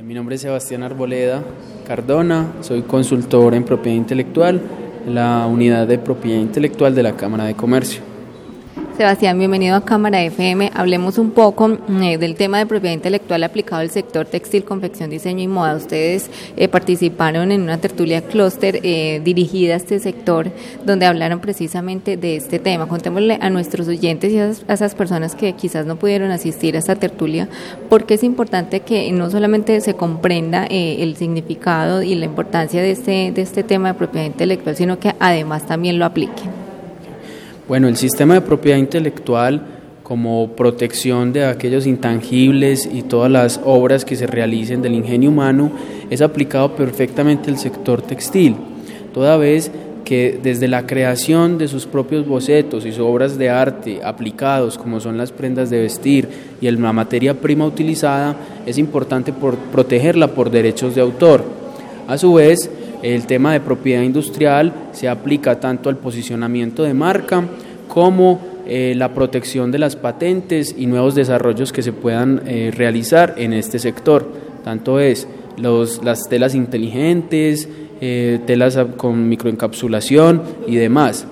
Mi nombre es Sebastián Arboleda Cardona, soy consultor en propiedad intelectual en la unidad de propiedad intelectual de la Cámara de Comercio. Sebastián, bienvenido a Cámara FM. Hablemos un poco del tema de propiedad intelectual aplicado al sector textil, confección, diseño y moda. Ustedes participaron en una tertulia clúster dirigida a este sector, donde hablaron precisamente de este tema. Contémosle a nuestros oyentes y a esas personas que quizás no pudieron asistir a esta tertulia, porque es importante que no solamente se comprenda el significado y la importancia de este tema de propiedad intelectual, sino que además también lo apliquen. Bueno, el sistema de propiedad intelectual como protección de aquellos intangibles y todas las obras que se realicen del ingenio humano es aplicado perfectamente al sector textil, toda vez que desde la creación de sus propios bocetos y sus obras de arte aplicados, como son las prendas de vestir y la materia prima utilizada, es importante protegerla por derechos de autor. A su vez, el tema de propiedad industrial se aplica tanto al posicionamiento de marca como la protección de las patentes y nuevos desarrollos que se puedan realizar en este sector. Tanto es las telas inteligentes, telas con microencapsulación y demás.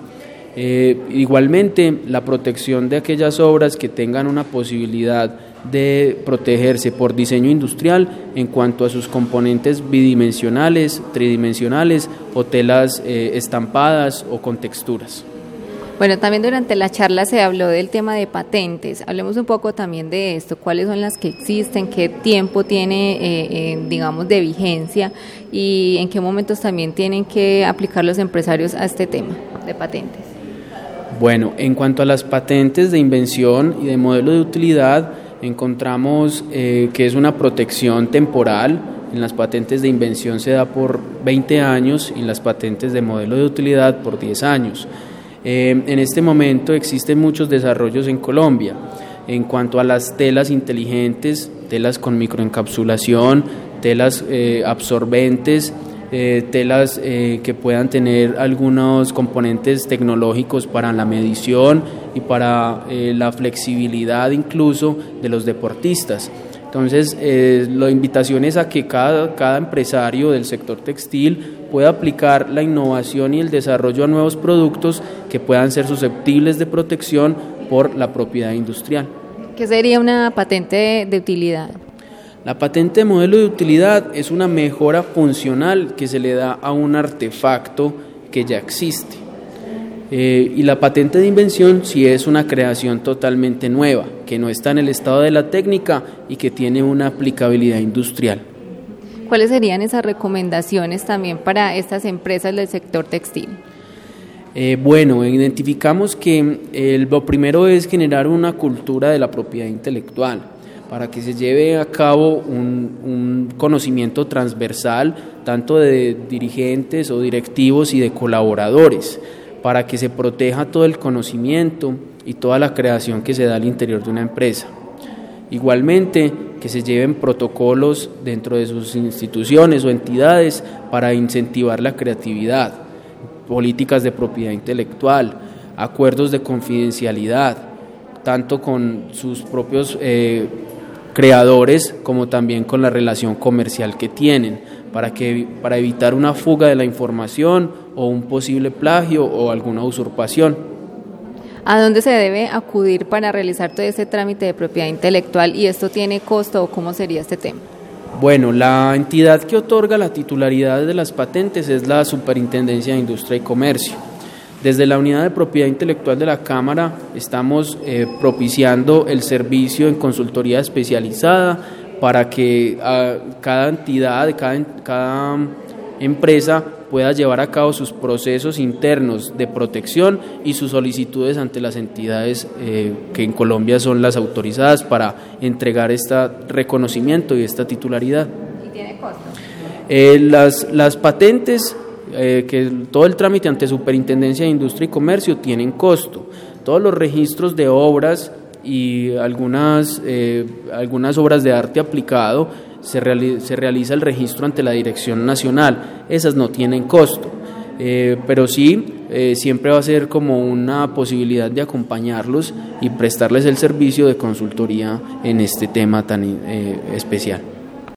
Igualmente, la protección de aquellas obras que tengan una posibilidad de protegerse por diseño industrial en cuanto a sus componentes bidimensionales, tridimensionales o telas estampadas o con texturas. Bueno, también durante la charla se habló del tema de patentes. Hablemos un poco también de esto, cuáles son las que existen, qué tiempo tiene, digamos, de vigencia y en qué momentos también tienen que aplicar los empresarios a este tema de patentes. Bueno, en cuanto a las patentes de invención y de modelo de utilidad, encontramos que es una protección temporal. En las patentes de invención se da por 20 años y en las patentes de modelo de utilidad por 10 años. En este momento existen muchos desarrollos en Colombia. En cuanto a las telas inteligentes, telas con microencapsulación, telas absorbentes, telas que puedan tener algunos componentes tecnológicos para la medición y para la flexibilidad incluso de los deportistas. Entonces, la invitación es a que cada empresario del sector textil pueda aplicar la innovación y el desarrollo a nuevos productos que puedan ser susceptibles de protección por la propiedad industrial. ¿Qué sería una patente de utilidad? La patente de modelo de utilidad es una mejora funcional que se le da a un artefacto que ya existe. Y la patente de invención sí es una creación totalmente nueva, que no está en el estado de la técnica y que tiene una aplicabilidad industrial. ¿Cuáles serían esas recomendaciones también para estas empresas del sector textil? Bueno, identificamos que lo primero es generar una cultura de la propiedad intelectual, para que se lleve a cabo un conocimiento transversal, tanto de dirigentes o directivos y de colaboradores, para que se proteja todo el conocimiento y toda la creación que se da al interior de una empresa. Igualmente, que se lleven protocolos dentro de sus instituciones o entidades para incentivar la creatividad, políticas de propiedad intelectual, acuerdos de confidencialidad, tanto con sus propios creadores como también con la relación comercial que tienen, para evitar una fuga de la información o un posible plagio o alguna usurpación. ¿A dónde se debe acudir para realizar todo este trámite de propiedad intelectual y esto tiene costo o cómo sería este tema? Bueno, la entidad que otorga la titularidad de las patentes es la Superintendencia de Industria y Comercio. Desde la Unidad de Propiedad Intelectual de la Cámara estamos propiciando el servicio en consultoría especializada para que cada entidad, cada empresa pueda llevar a cabo sus procesos internos de protección y sus solicitudes ante las entidades que en Colombia son las autorizadas para entregar este reconocimiento y esta titularidad. ¿Y tiene costo? Las patentes, que todo el trámite ante Superintendencia de Industria y Comercio tienen costo. Todos los registros de obras y algunas obras de arte aplicado se realiza el registro ante la Dirección Nacional. Esas no tienen costo, pero sí siempre va a ser como una posibilidad de acompañarlos y prestarles el servicio de consultoría en este tema tan especial.